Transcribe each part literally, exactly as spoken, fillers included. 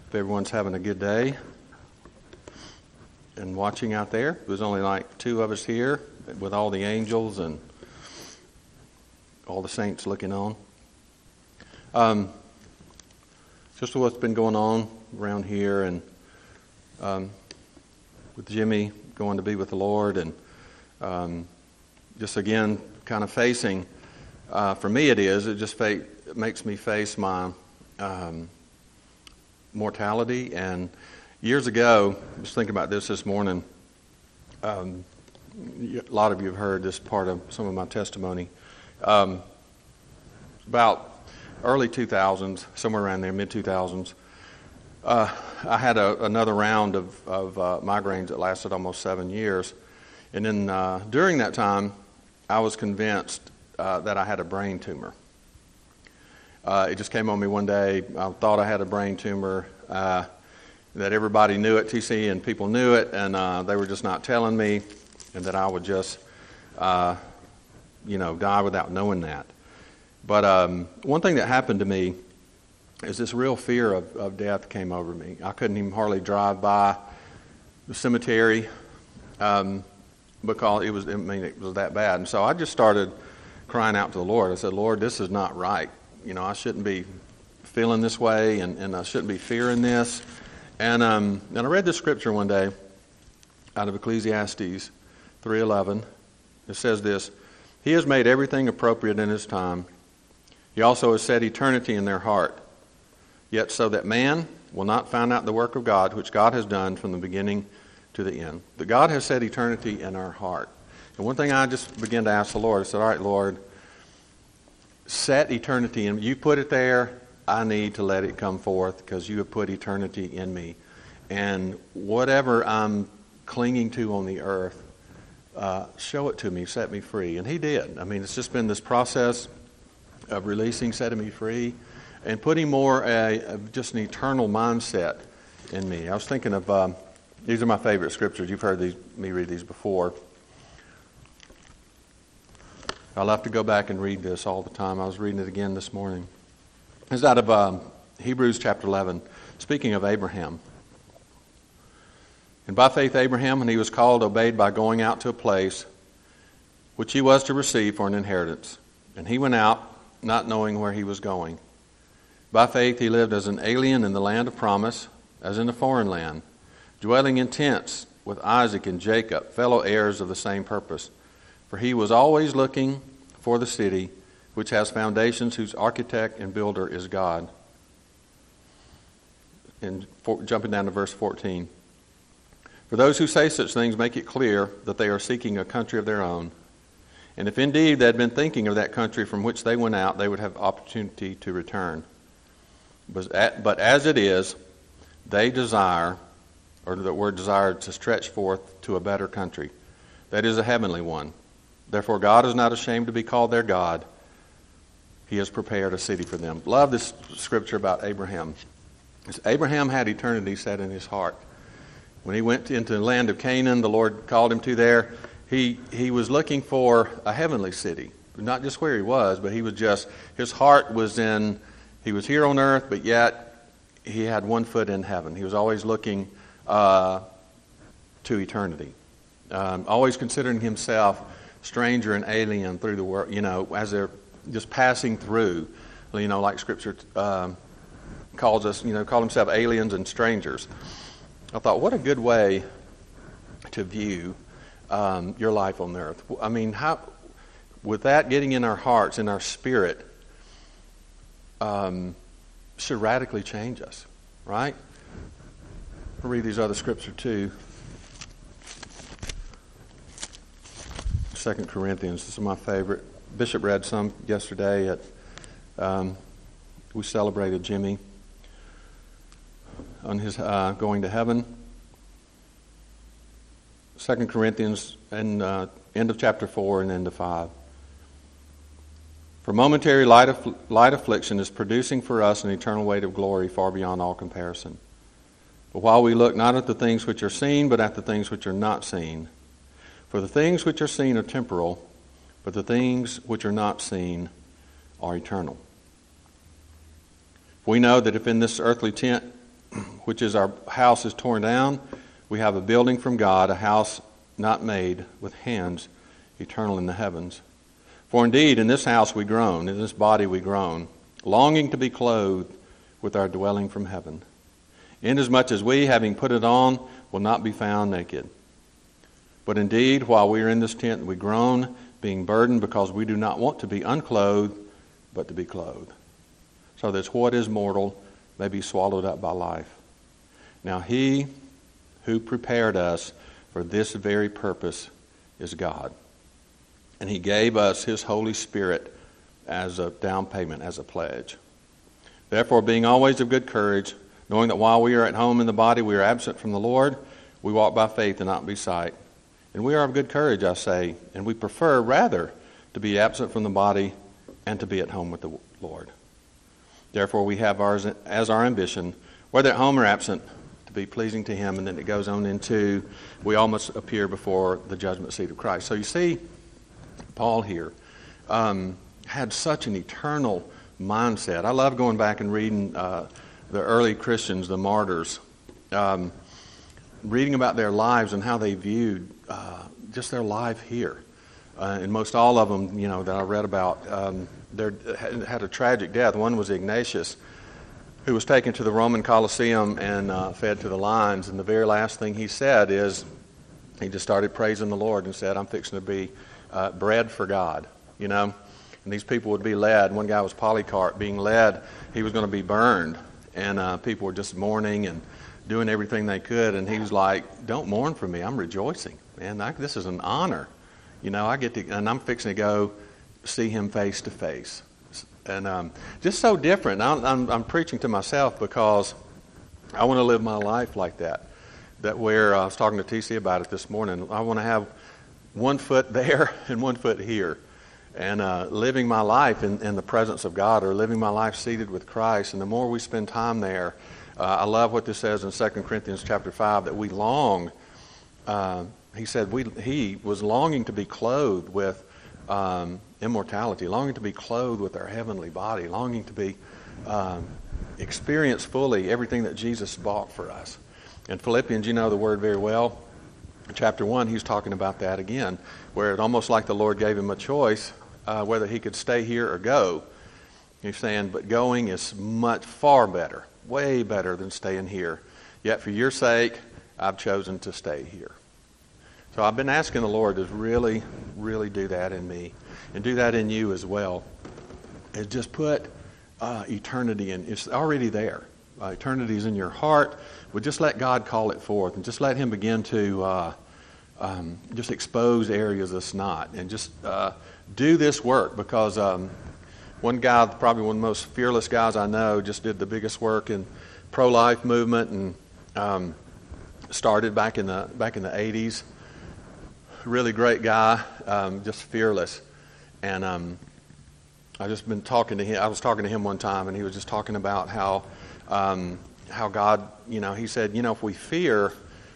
Hope everyone's having a good day and watching out there. There's only like two of us here with all the angels and all the saints looking on. Um, just what's been going on around here, and um, with Jimmy going to be with the Lord, and um, just again kind of facing, uh, for me it is, it just fa- it makes me face my um, mortality. And years ago, I was thinking about this this morning, um, a lot of you have heard this part of some of my testimony. Um, about early two thousands, somewhere around there, mid two thousands, uh, I had a, another round of, of uh, migraines that lasted almost seven years. And then uh, during that time, I was convinced uh, that I had a brain tumor. Uh, it just came on me one day. I thought I had a brain tumor, uh, that everybody knew at T C and people knew it, and uh, they were just not telling me, and that I would just, uh, you know, die without knowing that. But um, one thing that happened to me is this real fear of, of death came over me. I couldn't even hardly drive by the cemetery um, because it was, I mean, it was that bad. And so I just started crying out to the Lord. I said, Lord, this is not right. You know, I shouldn't be feeling this way, and, and I shouldn't be fearing this. And um, and I read this scripture one day out of Ecclesiastes three eleven. It says this: He has made everything appropriate in His time. He also has set eternity in their heart. Yet so that man will not find out the work of God, which God has done from the beginning to the end. That God has set eternity in our heart. And one thing I just began to ask the Lord, I said, all right, Lord, set eternity in me. You put it there. I need to let it come forth because you have put eternity in me. And whatever I'm clinging to on the earth, uh, show it to me, set me free. And He did. I mean, it's just been this process of releasing, setting me free, and putting more a, a just an eternal mindset in me. I was thinking of, um, these are my favorite scriptures. You've heard these, me read these before. I love to go back and read this all the time. I was reading it again this morning. It's out of um, Hebrews chapter eleven, speaking of Abraham. And by faith Abraham, when he was called, obeyed by going out to a place which he was to receive for an inheritance. And he went out, not knowing where he was going. By faith he lived as an alien in the land of promise, as in a foreign land, dwelling in tents with Isaac and Jacob, fellow heirs of the same purpose. For he was always looking for the city which has foundations, whose architect and builder is God. And for, jumping down to verse fourteen. For those who say such things make it clear that they are seeking a country of their own. And if indeed they had been thinking of that country from which they went out, they would have opportunity to return. But, but as it is, they desire, or the word desire, to stretch forth to a better country. That is a heavenly one. Therefore God is not ashamed to be called their God. He has prepared a city for them. Love this scripture about Abraham. Abraham had eternity set in his heart. When he went into the land of Canaan, the Lord called him to there. He he was looking for a heavenly city. Not just where he was, but he was just, his heart was in, he was here on earth, but yet he had one foot in heaven. He was always looking uh, to eternity. Um, always considering himself stranger and alien through the world, you know, as they're just passing through, you know, like Scripture um, calls us, you know, call themselves aliens and strangers. I thought, what a good way to view um, your life on the earth. I mean, how, with that getting in our hearts, in our spirit, um, should radically change us, right? I'll read these other scripture too. Second Corinthians, this is my favorite. Bishop read some yesterday at, um, we celebrated Jimmy on his uh, going to heaven. Second Corinthians, and uh, end of chapter four and end of five. For momentary light, aff- light affliction is producing for us an eternal weight of glory far beyond all comparison. But while we look not at the things which are seen, but at the things which are not seen. For the things which are seen are temporal, but the things which are not seen are eternal. We know that if in this earthly tent which is our house is torn down, we have a building from God, a house not made with hands, eternal in the heavens. For indeed, in this house we groan, in this body we groan, longing to be clothed with our dwelling from heaven, inasmuch as we, having put it on, will not be found naked. But indeed, while we are in this tent, we groan, being burdened, because we do not want to be unclothed, but to be clothed, so that what is mortal may be swallowed up by life. Now he who prepared us for this very purpose is God. And he gave us his Holy Spirit as a down payment, as a pledge. Therefore, being always of good courage, knowing that while we are at home in the body, we are absent from the Lord, we walk by faith and not by sight. And we are of good courage, I say, and we prefer rather to be absent from the body and to be at home with the Lord. Therefore, we have ours as our ambition, whether at home or absent, to be pleasing to him. And then it goes on into, we all must appear before the judgment seat of Christ. So you see, Paul here um, had such an eternal mindset. I love going back and reading uh, the early Christians, the martyrs, um, reading about their lives and how they viewed uh, just their life here. Uh, and most all of them, you know, that I read about, um, they had a tragic death. One was Ignatius, who was taken to the Roman Colosseum and uh, fed to the lions. And the very last thing he said is, he just started praising the Lord and said, I'm fixing to be uh, bread for God, you know. And these people would be led. One guy was Polycarp, being led. He was going to be burned. And uh, people were just mourning and doing everything they could. And he was like, don't mourn for me. I'm rejoicing. Man, I, this is an honor. You know, I get to, and I'm fixing to go see him face to face. And um, just so different. I'm, I'm, I'm preaching to myself because I want to live my life like that. That where uh, I was talking to T C about it this morning. I want to have one foot there and one foot here. And uh, living my life in, in the presence of God, or living my life seated with Christ. And the more we spend time there, uh, I love what this says in Second Corinthians chapter five, that we long, uh, he said we he was longing to be clothed with um, immortality, longing to be clothed with our heavenly body, longing to be um, experience fully everything that Jesus bought for us. In Philippians, you know the word very well. Chapter one, he's talking about that again, where it's almost like the Lord gave him a choice uh, whether he could stay here or go. He's saying, but going is much far better, way better than staying here. Yet for your sake, I've chosen to stay here. So I've been asking the Lord to really, really do that in me and do that in you as well. Is just put uh, eternity in. It's already there. Uh, eternity is in your heart. But just let God call it forth and just let him begin to uh, um, just expose areas that's not. And just uh, do this work, because um, one guy, probably one of the most fearless guys I know, just did the biggest work in pro-life movement and um, started back in the back in the eighties. Really great guy, um, just fearless. And um, I just been talking to him. I was talking to him one time, and he was just talking about how um, how God, you know, he said, you know, if we fear,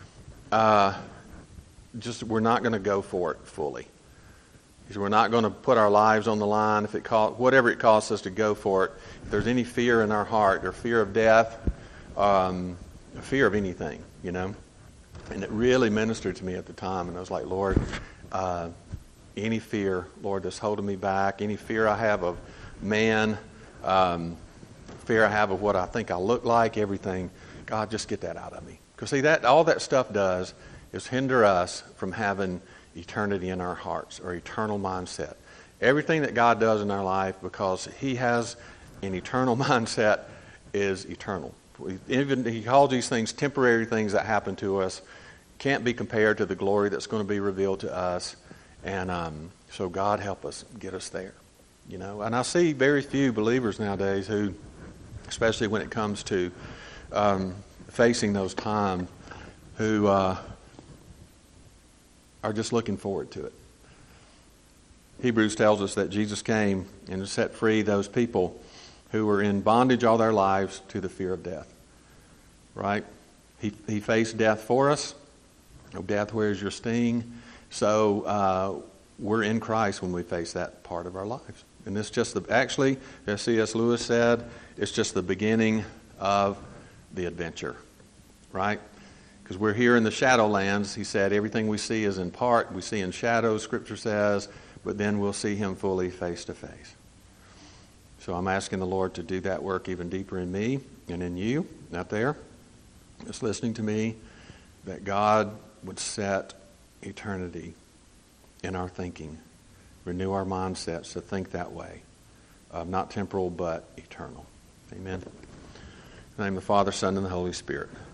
uh, just we're not going to go for it fully. He said, we're not going to put our lives on the line if it cost, whatever it costs us to go for it. If there's any fear in our heart, or fear of death, um, fear of anything, you know. And it really ministered to me at the time. And I was like, Lord, uh, any fear, Lord, that's holding me back, any fear I have of man, um, fear I have of what I think I look like, everything, God, just get that out of me. Because see, that all that stuff does is hinder us from having eternity in our hearts, or eternal mindset. Everything that God does in our life, because he has an eternal mindset, is eternal. Even he calls these things temporary things that happen to us, can't be compared to the glory that's going to be revealed to us. And um, so God help us get us there, you know. And I see very few believers nowadays who, especially when it comes to um, facing those times, who uh, are just looking forward to it. Hebrews tells us that Jesus came and set free those people who were in bondage all their lives to the fear of death. Right? He he faced death for us. Oh, death, where's your sting? So uh, we're in Christ when we face that part of our lives. And it's just the, actually, as C S Lewis said, it's just the beginning of the adventure, right? Because we're here in the Shadowlands. He said everything we see is in part. We see in shadows, Scripture says, but then we'll see him fully face to face. So I'm asking the Lord to do that work even deeper in me and in you out there that's listening to me, that God would set eternity in our thinking, renew our mindsets to think that way, uh, not temporal but eternal. Amen. In the name of the Father, Son, and the Holy Spirit.